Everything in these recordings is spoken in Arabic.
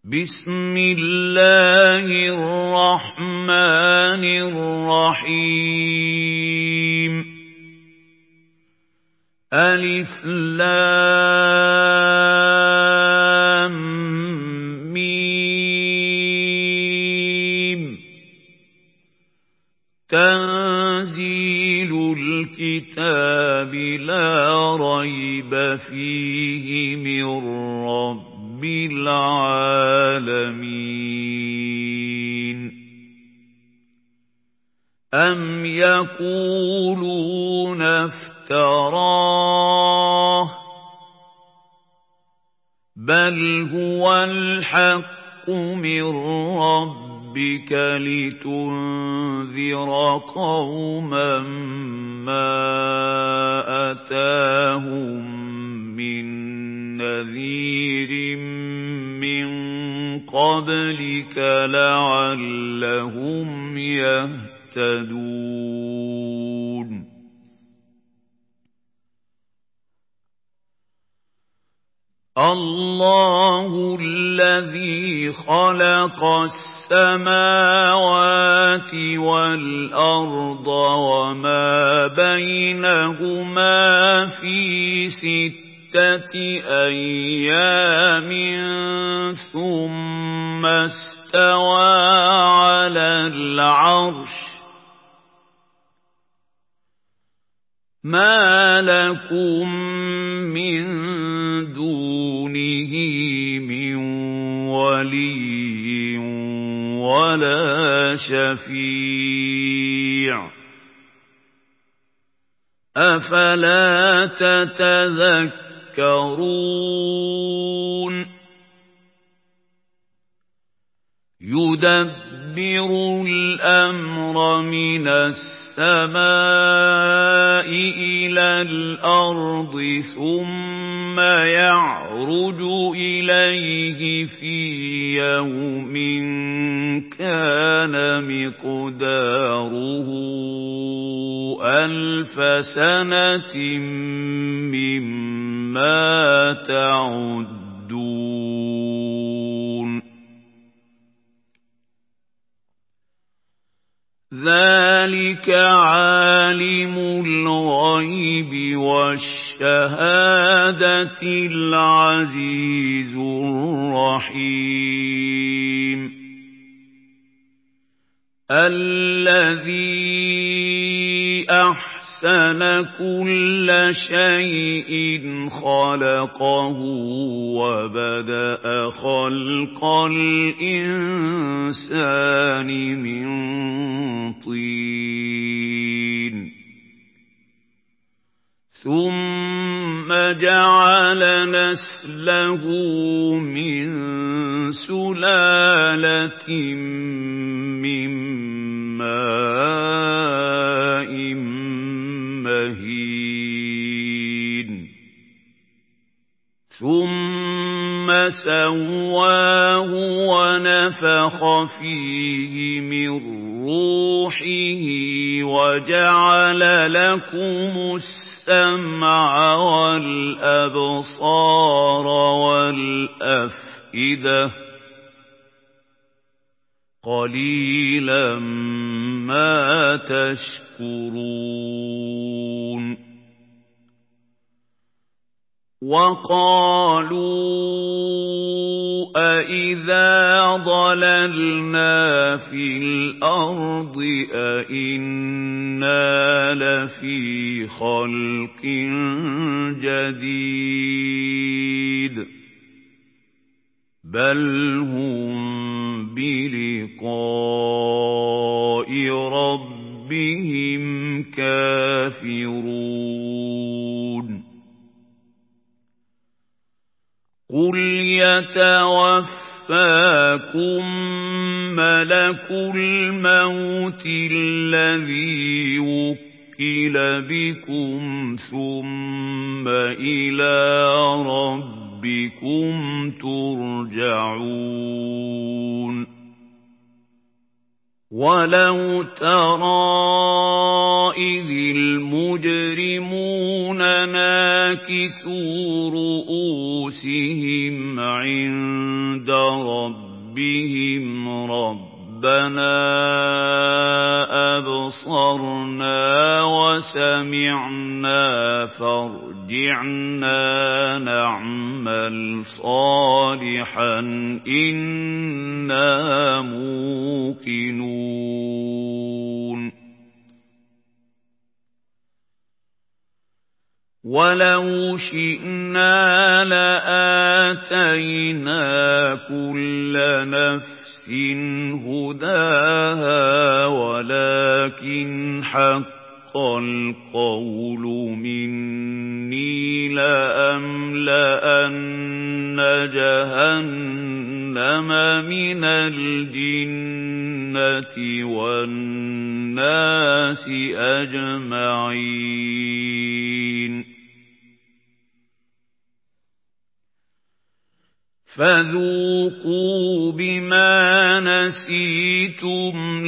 بسم الله الرحمن الرحيم ألف لام ميم تنزيل الكتاب لا ريب فيه من رب العالمين أم يقولون افتراه بل هو الحق من ربك لتنذر قوما ما أتاهم من نذير من قبلك لعلهم يهتدون الله الذي خلق السماوات والأرض وما بينهما في 6 أيام ثم استوى على العرش ما لكم من دونه من ولي ولا شفيع أفلا تتذكرون يدبر الأمر من السماء إلى الأرض ثم يعرج إليه في يوم كان مقداره 1000 سنة مما تعدون ذلك عالم الغيب والشهادة العزيز الرحيم الذي أحسن كل شيء خلقه وبدأ خلق الإنسان من طين ثم جعل نسله من سلالة من ماء مهين ثم سواه ونفخ فيه من روحه وجعل لكم السمع والأبصار والأفئدة قليلا ما تشكرون وقالوا أإذا ضللنا في الأرض أإنا لفي خلق جديد بل هم بلقاء ربهم كافرون قل يتوفاكم ملك الموت الذي وكل بكم ثم إلى ربكم ترجعون وَلَوْ تَرَىٰ إِذِ الْمُجْرِمُونَ نَاكِسُو رُءُوسِهِمْ عِندَ رَبِّهِمْ رَبَّنَا أَبْصَرْنَا وَسَمِعْنَا فَارْجِعْنَا نَعْمَلْ صَالِحًا إِنَّا مُوقِنُونَ وَلَوْ شِئْنَا لَآتَيْنَا كُلَّ نَفْسٍ هُدَاهَا وَلَكِنْ حَقَّ الْقَوْلُ مِنِّي لَأَمْلَأَنَّ جَهَنَّمَ مِنَ الْجِنَّةِ وَالنَّاسِ أَجْمَعِينَ فَذُوقُوا بِمَا نَسِيتُمْ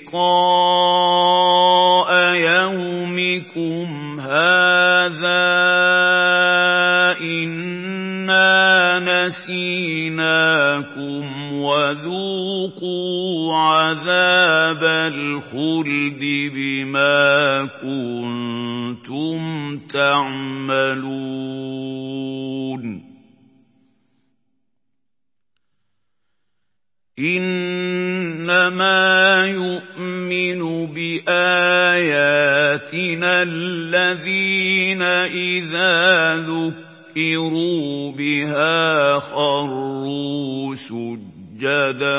لِقَاءَ يَوْمِكُمْ هَٰذَا إِنَّا نَسِينَاكُمْ وَذُوقُوا عَذَابَ الْخُلْدِ بِمَا كُنتُمْ تَعْمَلُونَ إِنَّمَا يُؤْمِنُ بِآيَاتِنَا الَّذِينَ إِذَا ذُكِّرُوا بِهَا خَرُّوا سُجَّدًا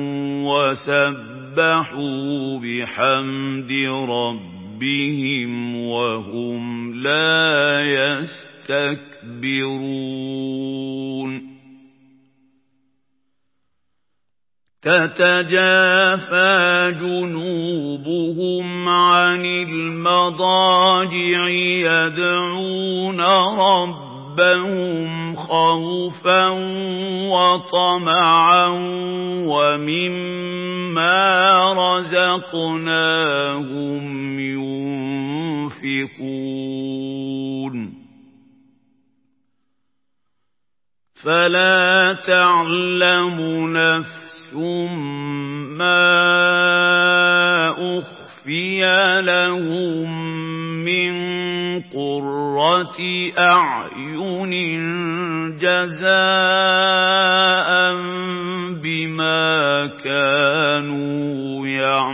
وَسَبَّحُوا بِحَمْدِ رَبِّهِمْ وَهُمْ لَا يَسْتَكْبِرُونَ تَتَجَافَىٰ جُنُوبُهُمْ عَنِ الْمَضَاجِعِ يَدْعُونَ رَبَّهُمْ خَوْفًا وَطَمَعًا وَمِمَّا رَزَقْنَاهُمْ يُنفِقُونَ فَلَا تَعْلَمُ نَفْسٌ مَّا أُخْفِيَ لَهُم مِّن قُرَّةِ أَعْيُنٍ جَزَاءً بِمَا كَانُوا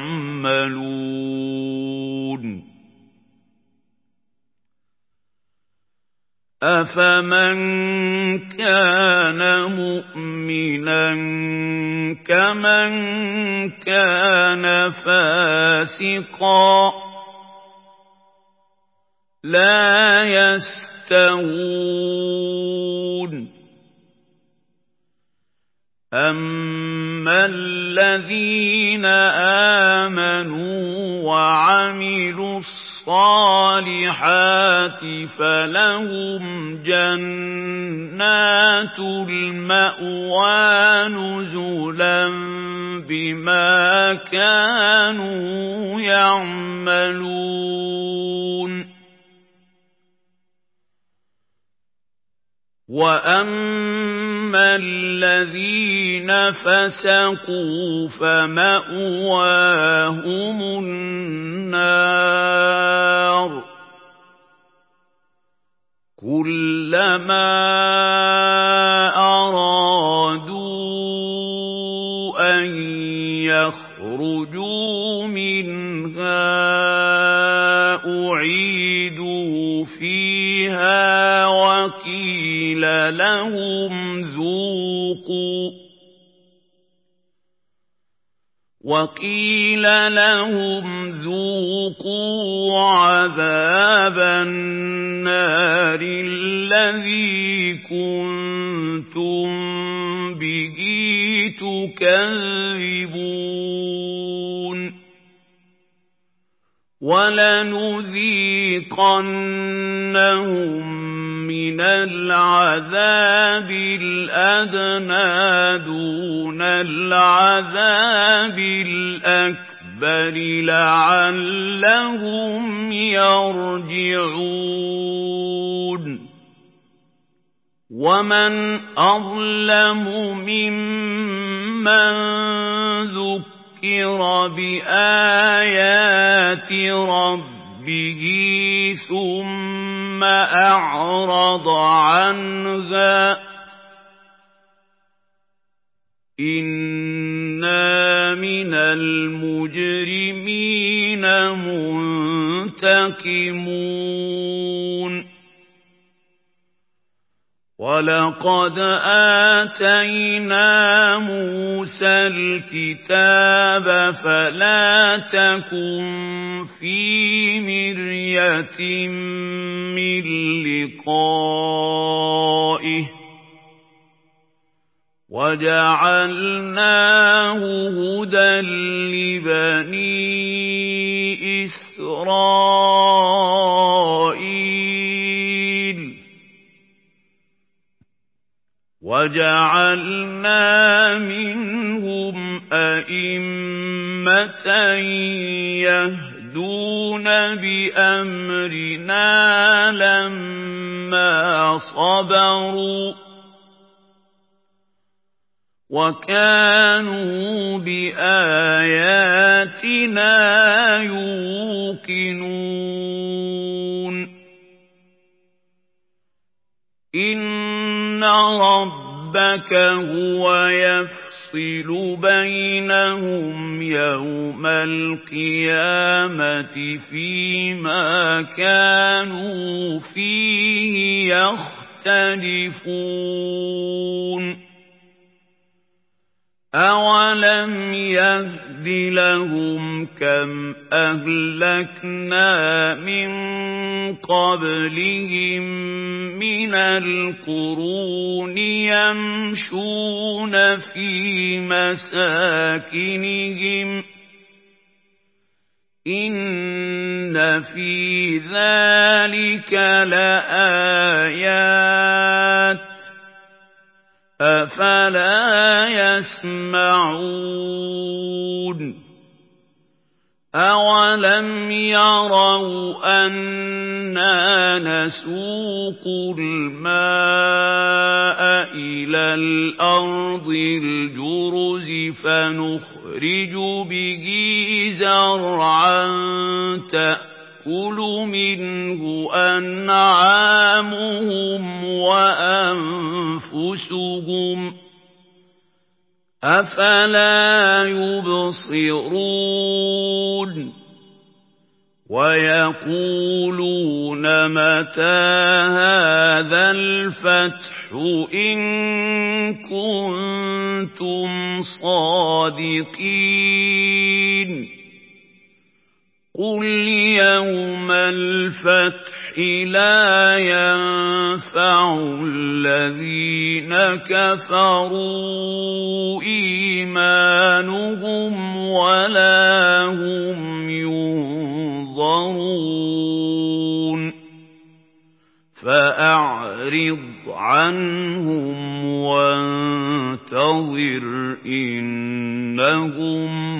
يَعْمَلُونَ أَفَمَن كَانَ مُؤْمِنًا كَمَن كَانَ فَاسِقًا لَّا يَسْتَوُونَ أَمَّا الَّذِينَ آمَنُوا وَعَمِلُوا الصَّالِحَاتِ فَلَهُمْ جَنَّاتُ الْمَأْوَىٰ نُزُلًا بِمَا كَانُوا يَعْمَلُونَ وَأَمَّا الَّذِينَ فَسَقُوا فَمَأْوَاهُمُ النَّارُ كُلَّمَا أَرَادُوا أَن يَخْرُجُوا مِنْهَا أُعِيدُوا فِيهَا وَقِيلَ لَهُمْ ذُوقُوا عَذَابَ النَّارِ الَّذِي كُنتُم بِهِ تُكَذِّبُونَ وَلَنُذِيقَنَّهُم مِّنَ الْعَذَابِ الْأَدْنَىٰ دُونَ الْعَذَابِ الْأَكْبَرِ الْأَكْبَرِ لَعَلَّهُمْ يَرْجِعُونَ وَمَنْ أَظْلَمُ مِمَّنْ ذُكِّرَ بِآيَاتِ رَبِّهِ ثُمَّ أَعْرَضَ عَنْهَا ۚ إِنَّا مِنَ الْمُجْرِمِينَ مُنتَقِمُونَ وَلَقَدْ آتَيْنَا مُوسَى الْكِتَابَ فَلَا تَكُن فِي مِرْيَةٍ مِّن لِّقَائِهِ وَجَعَلْنَاهُ هُدًى لِّبَنِي إِسْرَائِيلَ وَجَعَلْنَا مِنْهُمْ أَئِمَّةً يَهْدُونَ بِأَمْرِنَا لَمَّا صَبَرُوا وَكَانُوا بِآيَاتِنَا يُوقِنُونَ إِنَّ رَبَّكَ هُوَ يَفْصِلُ بَيْنَهُمْ يَوْمَ الْقِيَامَةِ فِيمَا كَانُوا فِيهِ يَخْتَلِفُونَ أَوَلَمْ يَهْدِ لَهُمْ كَمْ أَهْلَكْنَا مِن قَبْلِهِم مِّنَ الْقُرُونِ يَمْشُونَ فِي مَسَاكِنِهِمْ ۗ إِنَّ فِي ذَلِكَ لَآيَاتٍ ۖ أَفَلَا يَسْمَعُونَ أَوَلَمْ يَرَوْا أَنَّا نَسُوقُ الْمَاءَ إِلَى الْأَرْضِ الْجُرُزِ فَنُخْرِجُ بِهِ زَرْعًا تَأْكُلُ مِنْهُ أَنْعَامُهُمْ وَأَنفُسُهُمْ ۖ أَفَلَا يُبْصِرُونَ وَيَقُولُونَ مَتَىٰ هَٰذَا الْفَتْحُ إِن كُنتُمْ صَادِقِينَ قُلْ يَوْمَ الْفَتْحِ لَا يَنفَعُ الَّذِينَ كَفَرُوا إِيمَانُهُمْ وَلَا هُمْ يُنظَرُونَ فَأَعْرِضْ عَنْهُمْ وَانتَظِرْ إِنَّهُم